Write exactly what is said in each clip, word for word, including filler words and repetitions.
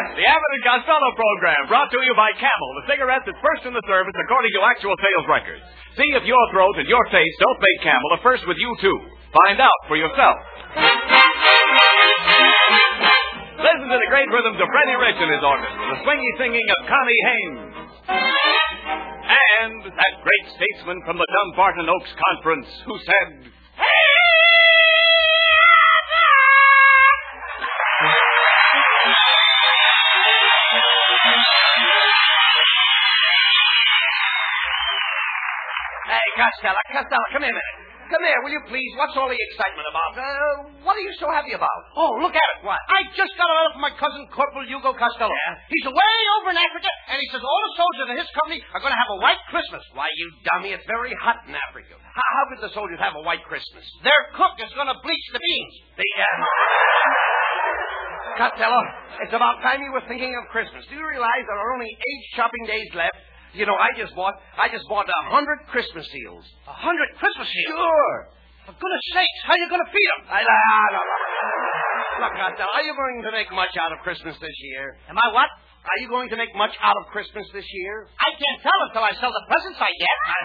The Abbott and Costello program, brought to you by Camel, the cigarette that's first in the service according to actual sales records. See if your throat and your taste don't make Camel a first with you, too. Find out for yourself. Listen to the great rhythms of Freddie Rich and his orchestra, the swingy singing of Connie Haynes. And that great statesman from the Dumbarton Oaks Conference who said... Hey, Costello, Costello, come here a minute. Come here, will you please? What's all the excitement about? Uh, what are you so happy about? Oh, look at it. What? I just got a letter from my cousin, Corporal Hugo Costello. Yeah? He's away over in Africa, and he says all the soldiers in his company are going to have a white Christmas. Why, you dummy, it's very hot in Africa. How, how could the soldiers have a white Christmas? Their cook is going to bleach the beans. The, um... Costello, it's about time you were thinking of Christmas. Do you realize there are only eight shopping days left? You know, I just bought, I just bought a hundred Christmas seals. A hundred Christmas seals? Sure. For goodness sakes, how are you going to feed them? I, I, I, Look, Costello, are you going to make much out of Christmas this year? Am I what? Are you going to make much out of Christmas this year? I can't tell until I sell the presents I get. I...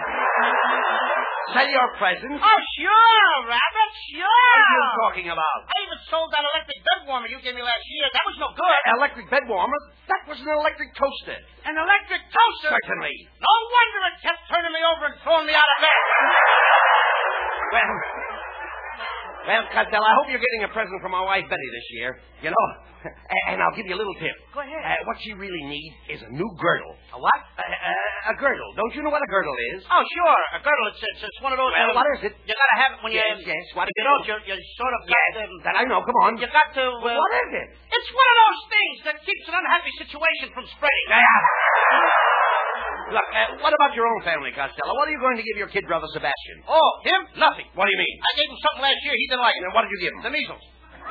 Sell your presents? Oh, sure, Rabbit, sure. What are you talking about? I even sold that electric bed warmer you gave me last year. That was no good. An electric bed warmer? That was an electric toaster. An electric toaster? Certainly. No wonder it kept turning me over and throwing me out of bed. Well, well, Costello, I hope you're getting a present from my wife, Betty, this year. You know, and I'll give you a little tip. Go ahead. Uh, what she really needs is a new girdle. A what? Uh, uh, a girdle. Don't you know what a girdle is? Oh, sure. A girdle. It's, it's, it's one of those... Well, uh, what is it? You got to have it when you... Yes, yes. What is you it? know, you, you sort of... Yes, got to, that I know. Come on. You got to... Uh, Well, what is it? It's one of those things that keeps an unhappy situation from spreading. Look, uh, what about your own family, Costello? What are you going to give your kid brother Sebastian? Oh, him? Nothing. What do you mean? I gave him something last year. He didn't like it. Now, what did you give him? The measles.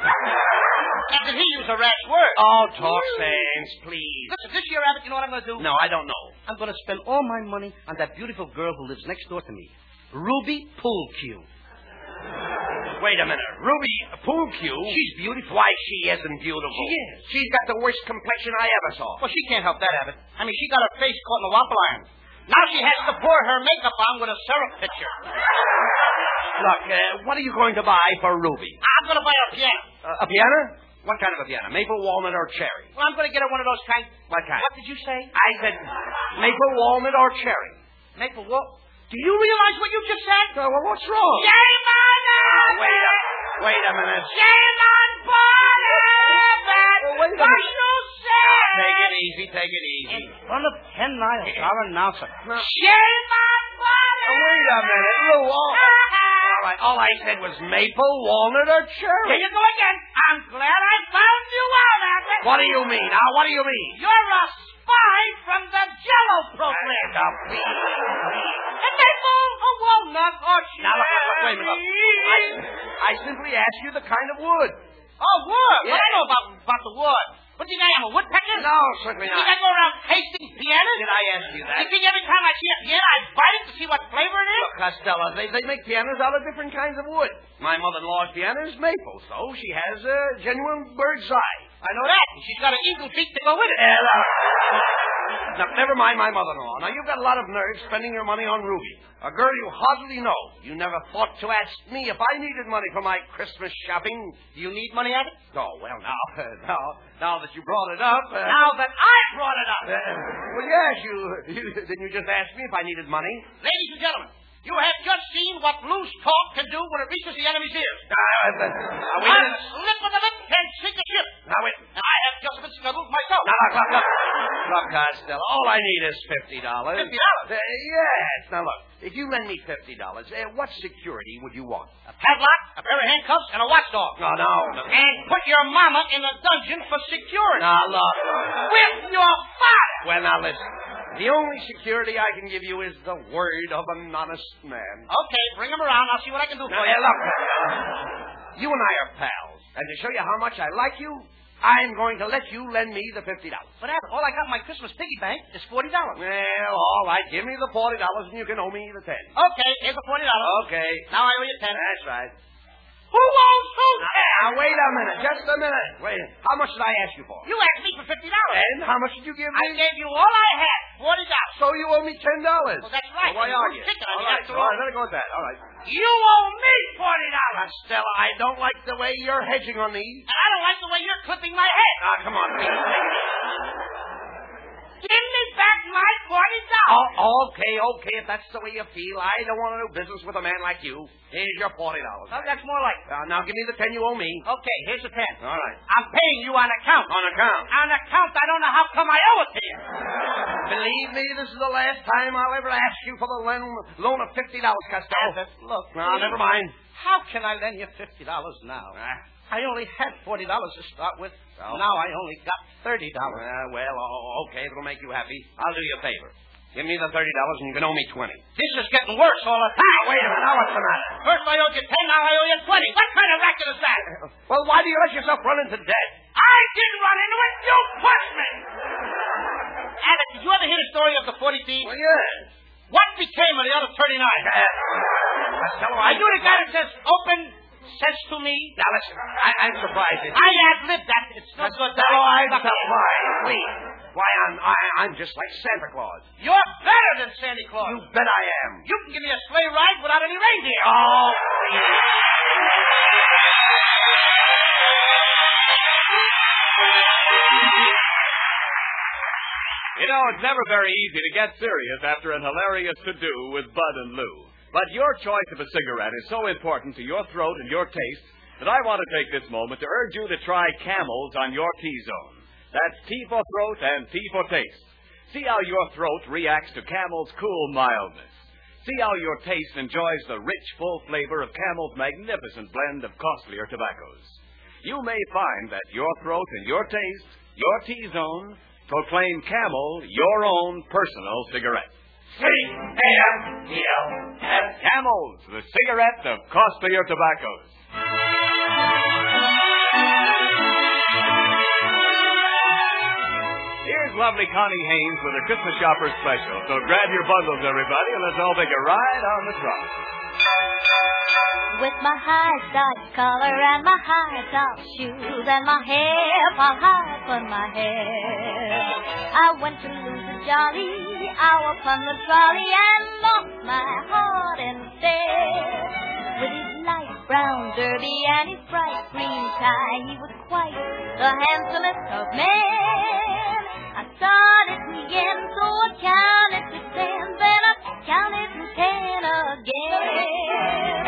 And did he use a rash word? Oh, talk sense, please. Listen, this year, Abbott, you know what I'm going to do? No, I don't know. I'm going to spend all my money on that beautiful girl who lives next door to me, Ruby Poolcue. Wait a minute. Ruby Poolcue? She's beautiful. Why, she isn't beautiful. She is. She's got the worst complexion I ever saw. Well, she can't help that, Abbott. I mean, she got her face caught in the waffle iron. Now she has to pour her makeup on with a syrup pitcher. Look, uh, what are you going to buy for Ruby? I'm going to buy her a piano. Uh, a piano? What kind of a piano? Maple, walnut, or cherry? Well, I'm going to get her one of those kinds. What kind? What did you say? I said maple, walnut, or cherry. Maple what? Do you realize what you just said? Uh, well, what's wrong? Shame on us! Wait a, wait a minute. Shame on Barnabas! Well, wait a What minute. you said? Take it easy, take it easy. In front of ten miles, our announcer. No. Shame on Barnabas! Wait a minute, Lou. All, all right, all I said was maple, walnut, or cherry. Here you go again. I'm glad I found you out, Abbott. What do you mean? Now, what do you mean? You're a spy from the Jello program. Uh, now, please, please. A maple, a walnut, or cherry. Now, look, look, wait a minute. Look. I, I simply asked you the kind of wood. Oh, wood. Yeah. Well, I know about, about the wood. What do you think I am, a woodpecker? No, certainly You not. think I go around tasting pianos? Did I ask you that? You think every time I see a piano, I bite it to see what flavor it is? Look, Costello, they, they make pianos out of different kinds of wood. My mother-in-law's piano is maple, so she has a genuine bird's eye. I know that. And she's got an eagle beak to go with it. Uh, now, never mind my mother-in-law. Now, you've got a lot of nerve spending your money on Ruby, a girl you hardly know. You never thought to ask me if I needed money for my Christmas shopping. Do you need money, Abbott? Oh, well, now, uh, now, now that you brought it up... Uh, Now that I brought it up. Uh, well, yes, you, you... Didn't you just ask me if I needed money? Ladies and gentlemen, you have just seen what loose talk can do when it reaches the enemy's ears. Uh, uh, now, wait a A minute. slip of the lip can sink a ship. Now, wait... And I have just been scuttled myself. Now, look, look, look. Look, Costello, all I need is fifty dollars. Fifty dollars? Uh, yes. Now, look, if you lend me fifty dollars, uh, what security would you want? A padlock, a pair of handcuffs, and a watchdog. No, no, no. And put your mama in a dungeon for security. Now, look. With your father. Well, now, listen. The only security I can give you is the word of an honest man. Okay, bring him around. I'll see what I can do Now, for you. uh, look, Costello, you and I are pals. And to show you how much I like you, I'm going to let you lend me the fifty dollars. But, Abbott, all I got in my Christmas piggy bank is forty dollars. Well, all right. Give me the forty dollars and you can owe me the ten. Okay, here's the forty dollars. Okay. Now I owe you ten. That's right. Who owns who, Now, Ted? now, wait a minute. Just a minute. Wait. How much did I ask you for? You asked me for fifty dollars. And how much did you give me? I gave you all I had, forty dollars. So you owe me ten dollars. Well, that's right. Well, why You argue? chicken, I All mean, right, after all all. right, let it go with that. All right. You owe me forty dollars. Stella, I don't like the way you're hedging on these. And I don't like the way you're clipping my head. Now, come on, please. Give me back my forty dollars. Oh, okay, okay. If that's the way you feel, I don't want to do business with a man like you. Here's your forty dollars. Well, that's more like it. Uh, now, give me the ten you owe me. Okay, here's the ten. All right. I'm paying you on account. On account. On account, I don't know how come I owe it to you. Believe me, this is the last time I'll ever ask you for the loan, loan of fifty dollars, Costello. Abbott, look. No, never mind. How can I lend you fifty dollars now? Ah. I only had forty dollars to start with. Well. Now I only got thirty dollars. Uh, well, oh, okay, if it'll make you happy. I'll do you a favor. Give me the thirty dollars and you can owe me twenty. This is getting worse all the time. Now, wait a minute. Now what's the matter? First I owed you ten, now I owe you twenty. What kind of racket is that? Well, why do you let yourself run into debt? I didn't run into it. You pushed me. Abbott, did you ever hear the story of the forty thieves? Well, yes. What became of the other thirty-nine? Uh, Costello, Are I... you the guy that says open says to me? Now, listen, I, I'm surprised. It's... I ad-libbed that. It's not good. Costello, I'm surprised. Please. Why, I'm, I, I'm just like Santa Claus. You're better than Santa Claus. You bet I am. You can give me a sleigh ride without any reindeer. Oh, please. You know, it's never very easy to get serious after an hilarious to-do with Bud and Lou. But your choice of a cigarette is so important to your throat and your taste that I want to take this moment to urge you to try Camels on your T-zone. That's T for throat and T for taste. See how your throat reacts to Camel's cool mildness. See how your taste enjoys the rich, full flavor of Camel's magnificent blend of costlier tobaccos. You may find that your throat and your taste, your T-zone, proclaim Camel your own personal cigarette. C A M E L S. Camels, the cigarette of costlier tobaccos. Here's lovely Connie Haynes with her Christmas Shopper Special. So grab your bundles, everybody, and let's all take a ride on the trot. With my high-starched collar and my high-top shoes and my hair piled high upon my head, I went to lose a jolly hour upon the trolley and lost my heart instead. With his light brown derby and his bright green tie, he was quite the handsomest of men. I started again, so I counted to ten, then I counted to ten again.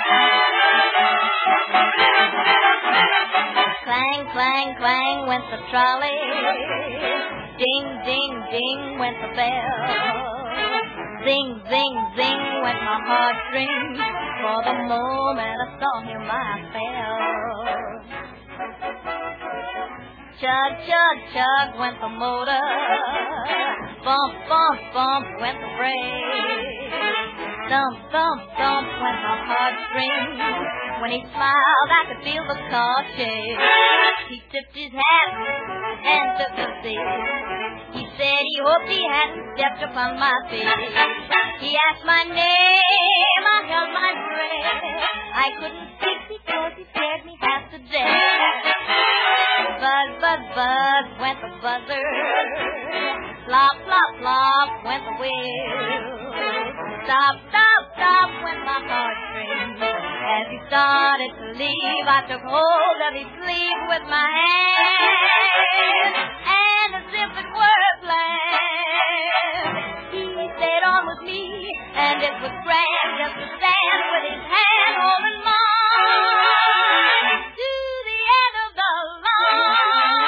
Clang, clang, clang went the trolley. Ding, ding, ding went the bell. Zing, zing, zing went my heartstrings. For the moment I saw him I fell. Chug, chug, chug went the motor. Bump, bump, bump went the brake. Thump, thump, thump went my heartstrings. When he smiled, I could feel the car shake. He tipped his hat and took a seat. He said he hoped he hadn't stepped upon my feet. He asked my name, I held my breath. I couldn't speak because he scared me half to death. Buzz, buzz, buzz went the buzzer. Flop, flop, flop went the wheel. Stop, stop, stop went my heartstrings. As he started to leave, I took hold of his sleeve with my hand, and as if it were planned, he stayed on with me, and it was grand just to stand with his hand holding mine to the end of the line.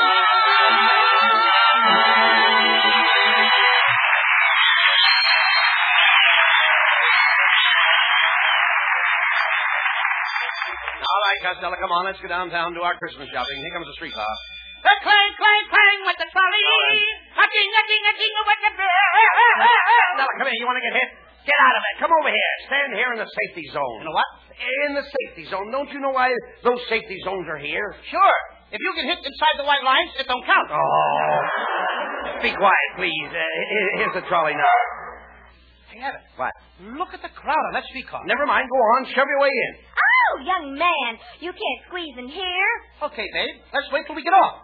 All right, Costello, come on. Let's go downtown and do our Christmas shopping. Here comes the streetcar. The clang, clang, clang with the trolley. A ding, a ding, a ding with the bell. Costello, come here. You want to get hit? Get out of it. Come over here. Stand here in the safety zone. You know what? In the safety zone. Don't you know why those safety zones are here? Sure. If you get hit inside the white lines, it don't count. Oh. Be quiet, please. Uh, here- here's the trolley now. Hey, Abbott, What? look at the crowd on that streetcar. Never mind. Go on. Shove your way in. Oh, Oh, young man, you can't squeeze in here. Okay, babe. Let's wait till we get off.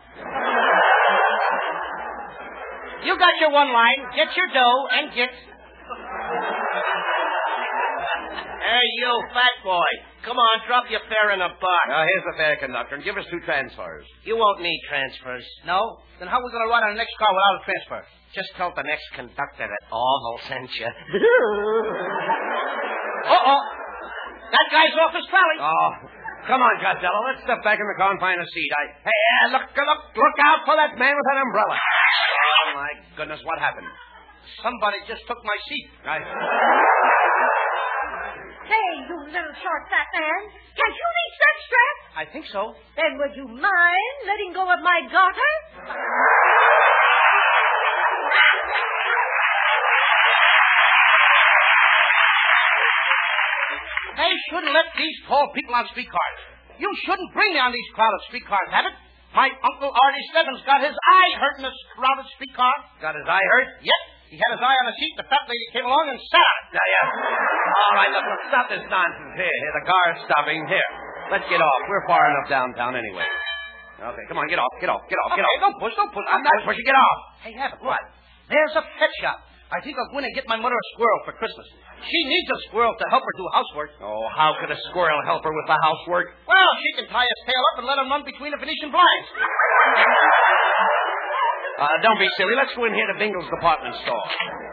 You got your one line. Get your dough and get... Hey, you fat boy. Come on, drop your fare in a box. Now, here's the fare, conductor, and give us two transfers. You won't need transfers. No? Then how are we going to ride on the next car without a transfer? Just tell the next conductor that Orville sent you. Uh-oh. That guy's off his trolley. Oh, come on, Costello. Let's step back in the car and find a seat. I... Hey, uh, look, look, look out for that man with that umbrella. Oh, my goodness, what happened? Somebody just took my seat. I... Hey, you little short fat man. Can't you reach that strap? I think so. Then would you mind letting go of my garter? They shouldn't let these tall people on streetcars. You shouldn't bring me on these crowded streetcars, Abbott. My Uncle Artie Stebbins got his eye hurt in this crowded streetcar. Got his eye hurt? Yep. He had his eye on the seat. The fat lady came along and sat on it. Yeah, yeah. All right, look, look, stop this nonsense. Here, here, the car's stopping. Here, let's get off. We're far enough downtown anyway. Okay, come on, get off, get off, get off, Okay, get off. don't push, don't push. I'm not pushing. Get off. Hey, Abbott, what? There's a pet shop. I think I'll go in and get my mother a squirrel for Christmas. She needs a squirrel to help her do housework. Oh, how could a squirrel help her with the housework? Well, she can tie his tail up and let him run between the Venetian blinds. Uh, don't be silly. Let's go in here to Bingle's department store.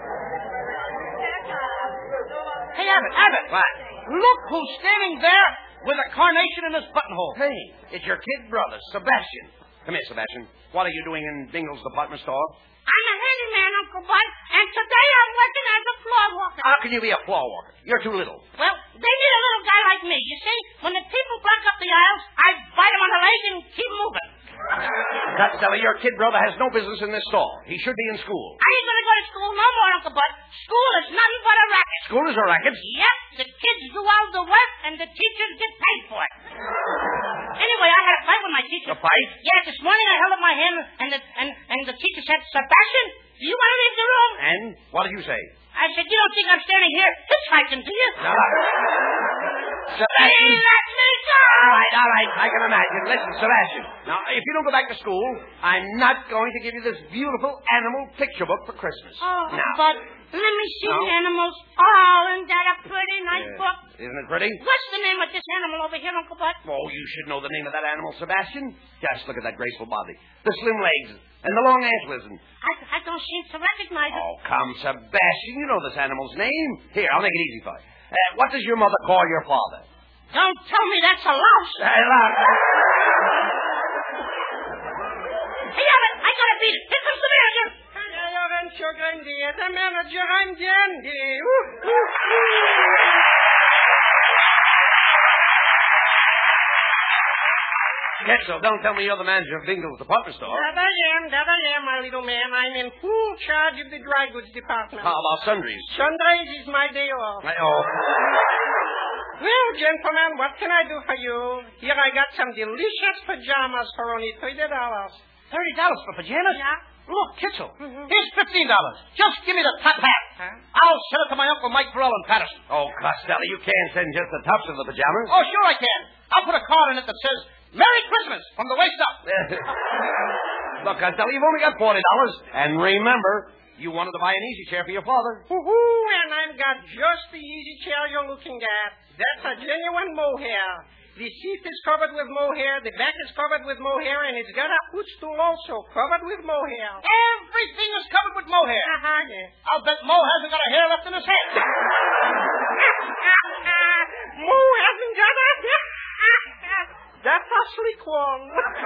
Hey, Abbott, Abbott. What? Look who's standing there with a carnation in his buttonhole. Hey, it's your kid brother, Sebastian. Come here, Sebastian. What are you doing in Bingle's department store? I'm a handyman, Uncle Bud, and today I'm working as a floor walker. How can you be a floor walker? You're too little. Well, they need a little guy like me. You see, when the people block up the aisles, I bite them on the legs and keep moving. Costello, your kid brother has no business in this store. He should be in school. I ain't going to go to school no more, Uncle Bud. School is nothing but a racket. School is a racket? Yep, the kids do all the work, and the teachers get paid for it. Anyway, I had a fight with my teacher. A fight? Yeah, this morning I held up my hand, and the, and, and the teacher said, Sebastian, do you want to leave the room? And what did you say? I said, you don't think I'm standing here hitchhiking, do you? No, no. Sebastian. Let me go! All right, all right. I can imagine. Listen, Sebastian. Now, if you don't go back to school, I'm not going to give you this beautiful animal picture book for Christmas. Oh, now. but let me see No. the animals. Oh, isn't that a pretty nice Yeah. book? Isn't it pretty? What's the name of this animal over here, Uncle Bud? Oh, you should know the name of that animal, Sebastian. Just look at that graceful body, the slim legs, and the long antlers. And... I, I don't seem to recognize it. Oh, come, Sebastian. You know this animal's name. Here, I'll make it easy for you. Uh, what does your mother call your father? Don't tell me that's a louse. Hey, look. Hey, Abbott, I gotta beat it. Here comes the manager. The manager, I'm Dandy. Ketzel, don't tell me you're the manager of Bingle's department store. That I am, that I am, my little man. I'm in full charge of the dry goods department. How about sundries? Sundays is my day off. I, oh. Well, gentlemen, what can I do for you? Here I got some delicious pajamas for only thirty dollars. Thirty dollars for pajamas? Yeah. Look, Kitzel, Mm-hmm. here's fifteen dollars. Just give me the top hat. Huh? I'll send it to my Uncle Mike Burrell in Patterson. Oh, Costello, you can't send just the tops of the pajamas. Oh, sure I can. I'll put a card in it that says, Merry Christmas from the waist up. Look, Costello, you've only got forty dollars. And remember, you wanted to buy an easy chair for your father. Woo-hoo, and I've got just the easy chair you're looking at. That's a genuine mohair. The seat is covered with mohair, the back is covered with mohair, and it's got a footstool also covered with mohair. Everything is covered with mohair. Uh-huh. Yeah. I'll bet Mo hasn't got a hair left in his head. Mo hasn't got a... That's a sleek one.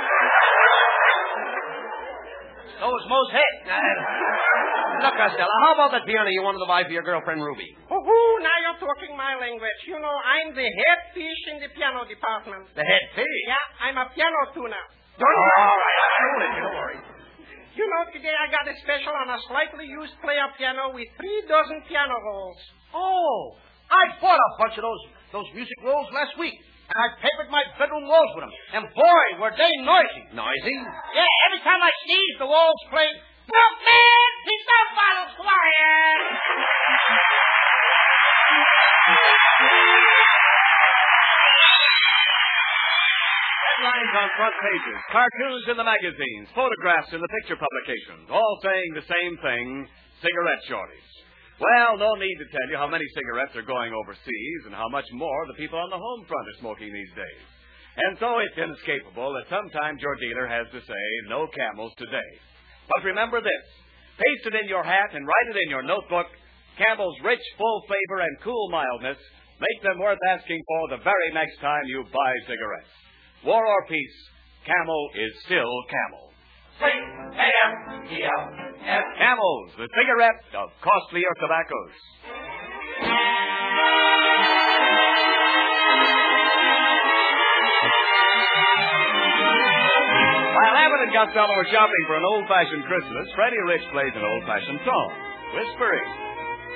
So is Mo's head. Uh, look, Costello, how about that piano you wanted to buy for your girlfriend, Ruby? Oh, now you're talking my language. You know, I'm the head fish in the piano department. The head fish? Yeah, I'm a piano tuner. Oh, all right, I'll show it. Don't worry. You know, today I got a special on a slightly used player piano with three dozen piano rolls. Oh, I bought a bunch of those those music rolls last week. And I papered my bedroom walls with them. And boy, were they noisy. Noisy? Yeah, every time I sneezed, the walls played, Milkman, please don't bottle quiet. headlines on front pages, cartoons in the magazines, photographs in the picture publications, all saying the same thing, cigarette shortage. Well, no need to tell you how many cigarettes are going overseas and how much more the people on the home front are smoking these days. And so it's inescapable that sometimes your dealer has to say, no Camels today. But remember this, paste it in your hat and write it in your notebook, Campbell's rich, full flavor and cool mildness make them worth asking for the very next time you buy cigarettes. War or peace, Camel is still Camel. C A M E L S. Camels, the cigarette of costlier tobaccos. While Abbott and Costello were shopping for an old-fashioned Christmas, Freddie Rich plays an old-fashioned song, Whispering.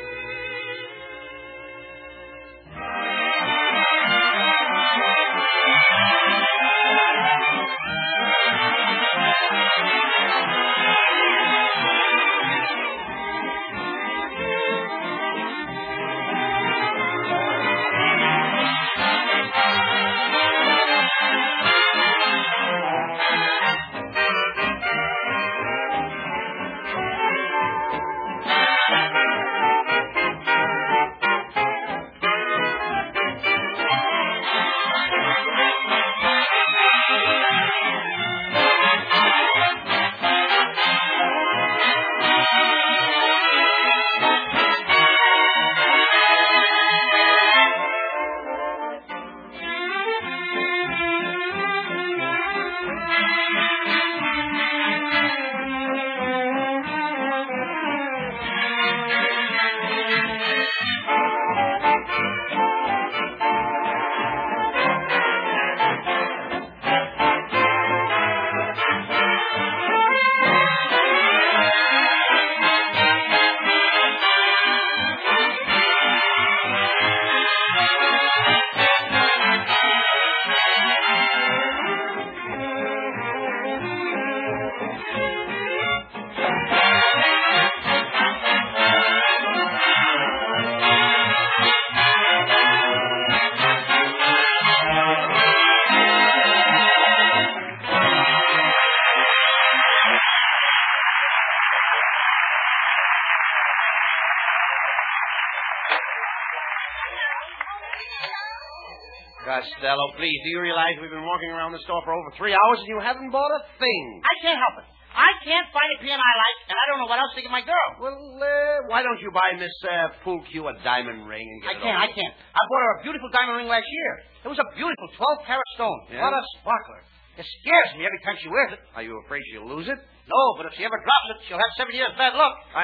Costello, please, do you realize we've been walking around the store for over three hours and you haven't bought a thing? I can't help it. I can't find a piano I like, and I don't know what else to give my girl. Well, uh, why don't you buy Miss uh, Poolcue a diamond ring and get I it can't, over? I can't. I bought her a beautiful diamond ring last year. It was a beautiful twelve-carat stone. Yeah? What a sparkler. It scares me every time she wears it. Are you afraid she'll lose it? No, but if she ever drops it, she'll have seven years bad luck. I...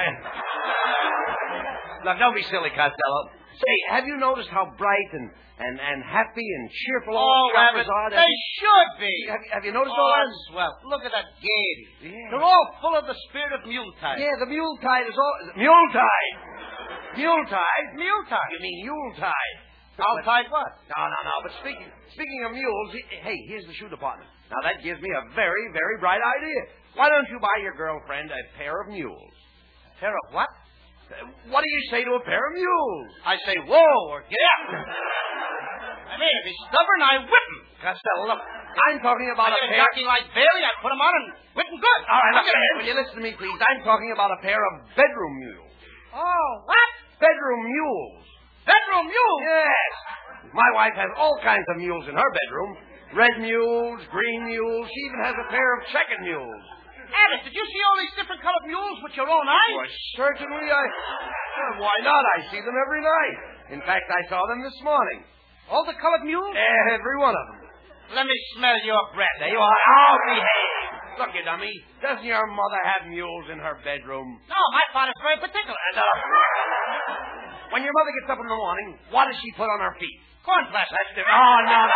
Now, don't be silly, Costello. Say, have you noticed how bright and, and, and happy and cheerful all Oh, the shoppers Abbott, are? they should be. Have, have you noticed Oh, all that? swell. Look at that gaiety. Yeah. They're all full of the spirit of Yuletide. Yeah, the Yuletide is all... Yuletide! Yuletide? Yuletide. You mean Yuletide? Yuletide what? No, no, no. But speaking speaking of mules, hey, here's the shoe department. Now, that gives me a very, very bright idea. Why don't you buy your girlfriend a pair of mules? A pair of what? What do you say to a pair of mules? I say, whoa, or get out. I mean, if he's stubborn, I whip him. Costello, look, I'm talking about I a get a pair... jockey like Bailey, I put him on and whip him good. All right, look, at him. will you listen to me, please? I'm talking about a pair of bedroom mules. Oh, what? Bedroom mules. Bedroom mule? Yes. My wife has all kinds of mules in her bedroom. Red mules, green mules. She even has a pair of checkered mules. Abbott, did you see all these different colored mules with your own eyes? Why, certainly I... Well, why not? I see them every night. In fact, I saw them this morning. All the colored mules? Every one of them. Let me smell your breath. There you are. Oh, behave. Look, you dummy. Doesn't your mother have mules in her bedroom? No, my father's very particular. And, uh, when your mother gets up in the morning, what does she put on her feet? Cornflakes. That's the... Oh, no, no.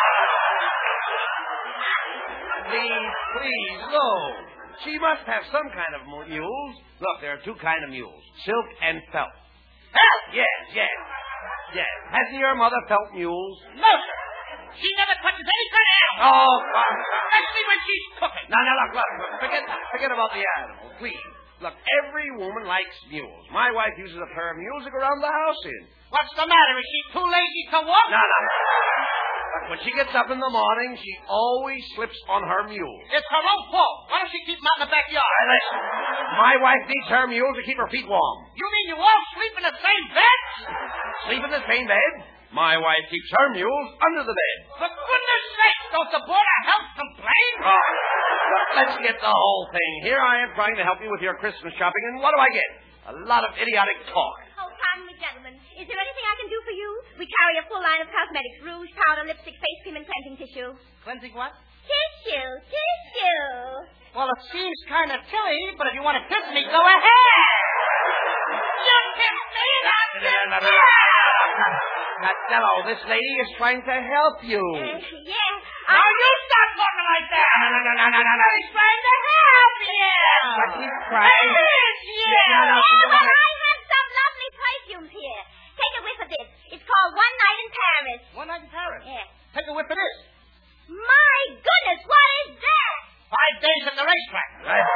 Please, please, no. She must have some kind of mules. Look, there are two kind of mules, silk and felt. Felt? Yes, yes, yes. Hasn't your mother felt mules? No, sir. She never touches any kind of animal. Oh, fine. Especially when she's cooking. Now, now, look, look, look. Forget, forget about the animal, please. Look, every woman likes mules. My wife uses a pair of mules to go around the house in. What's the matter? Is she too lazy to walk? No, no. When she gets up in the morning, she always slips on her mule. It's her own fault. Why don't she keep them out in the backyard? Hey, listen. My wife needs her mule to keep her feet warm. You mean you all sleep in the same bed? Sleep in the same bed? My wife keeps her mules under the bed. For goodness sake, don't the Board of Health complain? Oh, look, let's get the whole thing. Here I am trying to help you with your Christmas shopping, and what do I get? A lot of idiotic talk. Oh, pardon me, gentlemen. Is there anything I can do for you? We carry a full line of cosmetics, rouge, powder, lipstick, face cream, and cleansing tissue. Cleansing what? Tissue, tissue. Well, it seems kind of silly, but if you want to kiss me, go ahead. You kiss me, that's it. Costello, this lady is trying to help you. Uh, yeah. Now you stop talking like that. No, no, no, no, no, no, no. He's trying to help you. But he's trying. Yes, yes. No, no, Yeah, no, well, no. I have some lovely perfumes here. Take a whiff of this. It's called One Night in Paris. One night in Paris. Yeah. Take a whiff of this. My goodness, what is that? Five days at the racetrack. Right.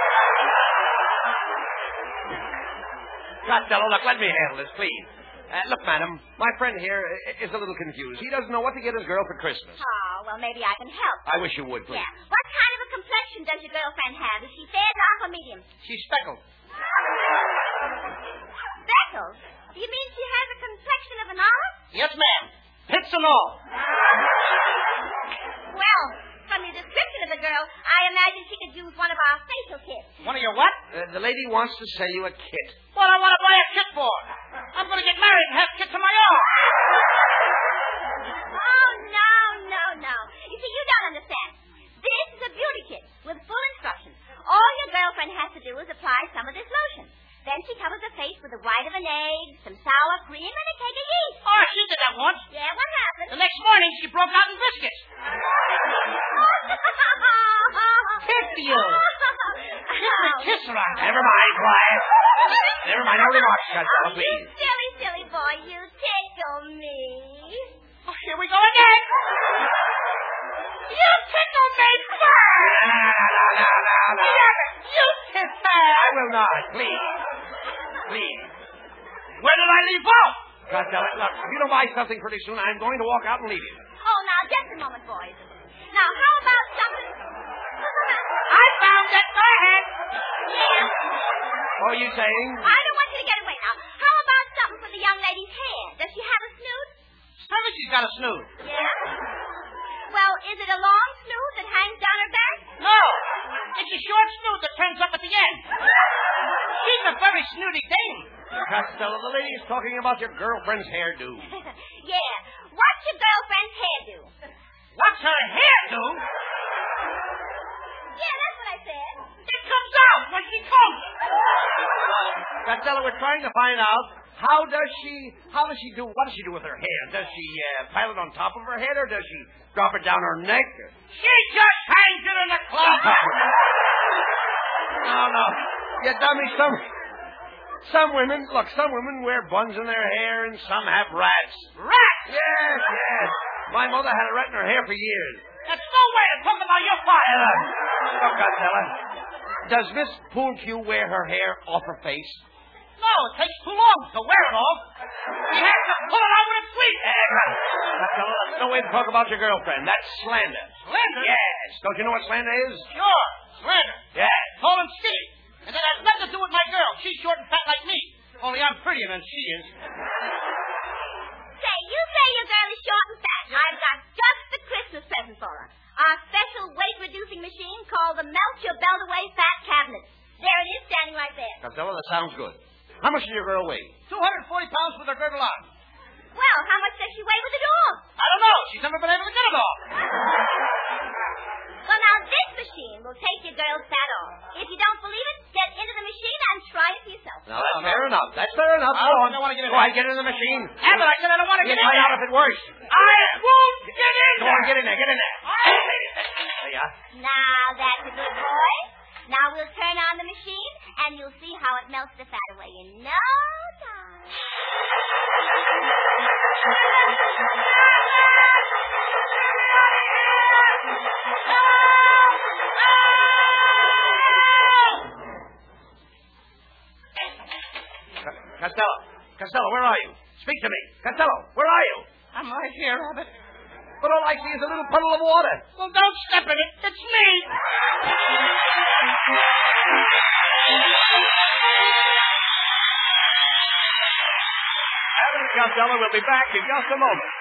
Costello, look, let me handle this, please. Uh, look, madam, my friend here is a little confused. He doesn't know what to get his girl for Christmas. Oh, well, maybe I can help. I wish you would, please. Yeah. What kind of a complexion does your girlfriend have? Is she fair, dark, or medium? She's speckled. Speckled? You mean she has a complexion of an olive? Yes, ma'am. Pits and all. Well, from your description of the girl, I imagine she could use one of our facial kits. One of your what? Uh, the lady wants to sell you a kit. What I want to buy a kit for? I'm going to get married and have kits of my own. Oh, no, no, no. You see, you don't understand. This is a beauty kit with full instructions. All your girlfriend has to do is apply some of this lotion. Then she covers her face with the white of an egg, some sour cream, and a cake of yeast. Oh, she did that once. Yeah, what happened? The next morning, she broke out in biscuits. Kiss you. Kiss her on. Never mind, quiet. Never mind, no remarks, Costello, Oh, you please. silly, silly boy. You tickle me. Oh, here we go again. You tickle me first. No, no, no, no, no, no. You kiss her. I will not, please. Please. Where did I leave off? Costello, look, if you don't buy something pretty soon, I'm going to walk out and leave you. Oh, now, just a moment, boys. Now, how about something... I found it. Go ahead. Yeah. What were you saying? I don't want you to get away now. How about something for the young lady's hair? Does she have a snoot? Certainly she's got a snoot. Yeah. Well, is it a long snoot that hangs down her back? No. It's a short snoot that turns up at the end. She's a very snooty thing. Costello, the lady is talking about your girlfriend's hairdo. Yeah. What's your girlfriend's hairdo? What's her hair do? Yeah, that's what I said. It comes out when she combs it. Costello, we're trying to find out how does she, how does she do, what does she do with her hair? Does she uh, pile it on top of her head or does she drop it down her neck? She just hangs it in the closet. No, no. You dummy, some, some women, look, some women wear buns in their hair and some have rats. Rats. Yes, yes. My mother had a rat in her hair for years. That's no way to talk about your father. Look, Costello, does Miss Poolcue wear her hair off her face? No, it takes too long to wear it off. She has to pull it out when it's sweet. Costello, that's no way to talk about your girlfriend. That's slander. Slander? Yes. Don't you know what slander is? Sure. Slander. Yes. Tall and skinny. And that has nothing to do with my girl. She's short and fat like me. Only I'm prettier than she is. Say, you say your girl is short and fat. I've got just the Christmas present for her. Our special weight-reducing machine called the Melt Your Belt Away Fat Cabinet. There it is, standing right there. Costello, that sounds good. How much does your girl weigh? two hundred forty pounds with her girdle on. Well, how much does she weigh with a dog? I don't know. She's never been able to get it off. Well, now, this machine will take your girl's fat off. If you don't believe it, get into the machine and try it for yourself. Now, that's fair enough. That's fair enough. I Go on. don't want to get in Go there. on, get in the machine. Abbott, I said I don't want to You get in find there. out if it works. I won't get in Go there. on, get in there. Get in there. There you are. Now, that's a good boy. Now we'll turn on the machine, and you'll see how it melts the fat away in no time. Costello. Costello, where are you? Speak to me. Costello, where are you? I'm right here, Abbott. but all I see is a little puddle of water. Well, don't step in it. It's me. Abbott and Costello will be back in just a moment.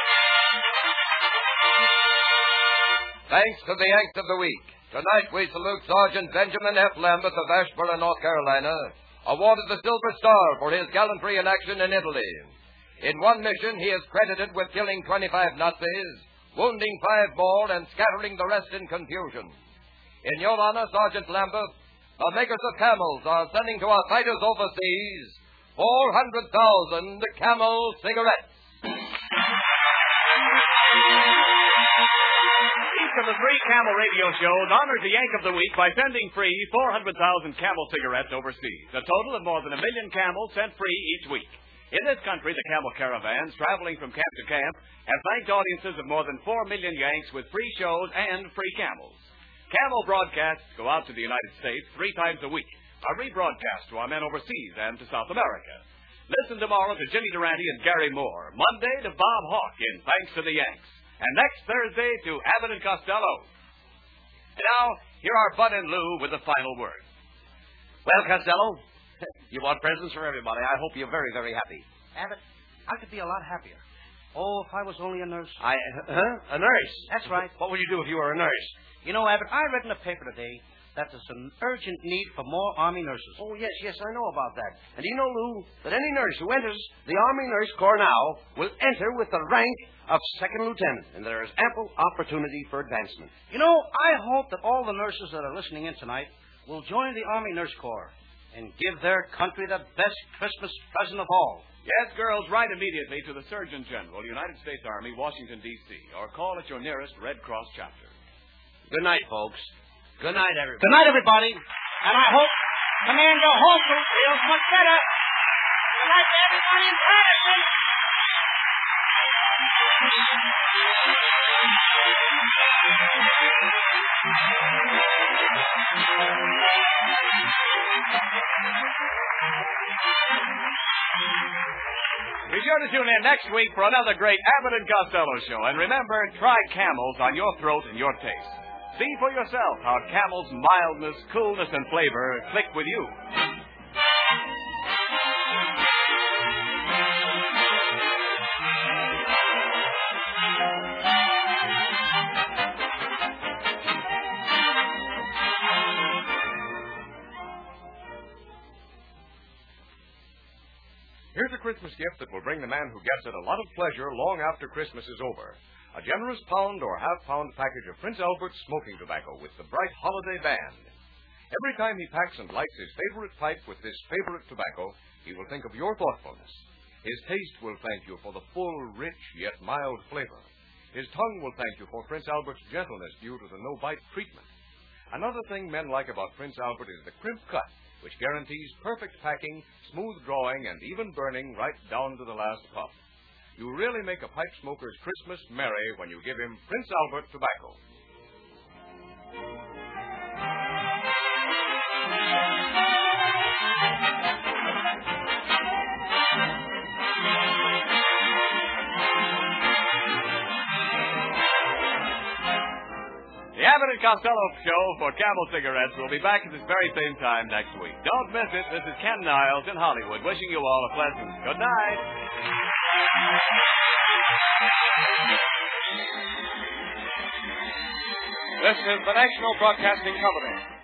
Thanks to the Yanks of the Week. Tonight we salute Sergeant Benjamin F. Lambeth of Ashboro, North Carolina, awarded the Silver Star for his gallantry in action in Italy. In one mission, he is credited with killing twenty-five Nazis, wounding five more, and scattering the rest in confusion. In your honor, Sergeant Lambeth, the makers of camels are sending to our fighters overseas four hundred thousand Camel cigarettes. Each of the three Camel radio shows honors the Yank of the Week by sending free four hundred thousand Camel cigarettes overseas, a total of more than a million Camels sent free each week. In this country, the Camel caravans traveling from camp to camp have thanked audiences of more than four million Yanks with free shows and free Camels. Camel broadcasts go out to the United States three times a week, a rebroadcast to our men overseas and to South America. Listen tomorrow to Jimmy Durante and Gary Moore, Monday to Bob Hawk in Thanks to the Yanks, and next Thursday to Abbott and Costello. Now, here are Bud and Lou with the final word. Well, Costello, you want presents for everybody. I hope you're very, very happy. Abbott, I could be a lot happier. Oh, if I was only a nurse. I, huh? A nurse? That's right. What would you do if you were a nurse? You know, Abbott, I read in the paper today that there's an urgent need for more Army nurses. Oh, yes, yes, I know about that. And do you know, Lou, that any nurse who enters the Army Nurse Corps now will enter with the rank of second lieutenant, and there is ample opportunity for advancement. You know, I hope that all the nurses that are listening in tonight will join the Army Nurse Corps and give their country the best Christmas present of all. Yes, girls, write immediately to the Surgeon General, United States Army, Washington, D C, or call at your nearest Red Cross chapter. Good night, folks. Good night, everybody. Good night, everybody. And I hope Commander Holker feels much better. Good night to everyone in Patterson. Be sure to tune in next week for another great Abbott and Costello show. And remember, try Camels on your throat and your taste. See for yourself how Camel's mildness, coolness, and flavor click with you. Here's a Christmas gift that will bring the man who gets it a lot of pleasure long after Christmas is over. A generous pound or half-pound package of Prince Albert's smoking tobacco with the bright holiday band. Every time he packs and lights his favorite pipe with this favorite tobacco, he will think of your thoughtfulness. His taste will thank you for the full, rich, yet mild flavor. His tongue will thank you for Prince Albert's gentleness due to the no-bite treatment. Another thing men like about Prince Albert is the crimp cut, which guarantees perfect packing, smooth drawing, and even burning right down to the last puff. You really make a pipe smoker's Christmas merry when you give him Prince Albert tobacco. The Abbott and Costello show for Camel cigarettes will be back at this very same time next week. Don't miss it. This is Ken Niles in Hollywood, wishing you all a pleasant good night. This is the National Broadcasting Company.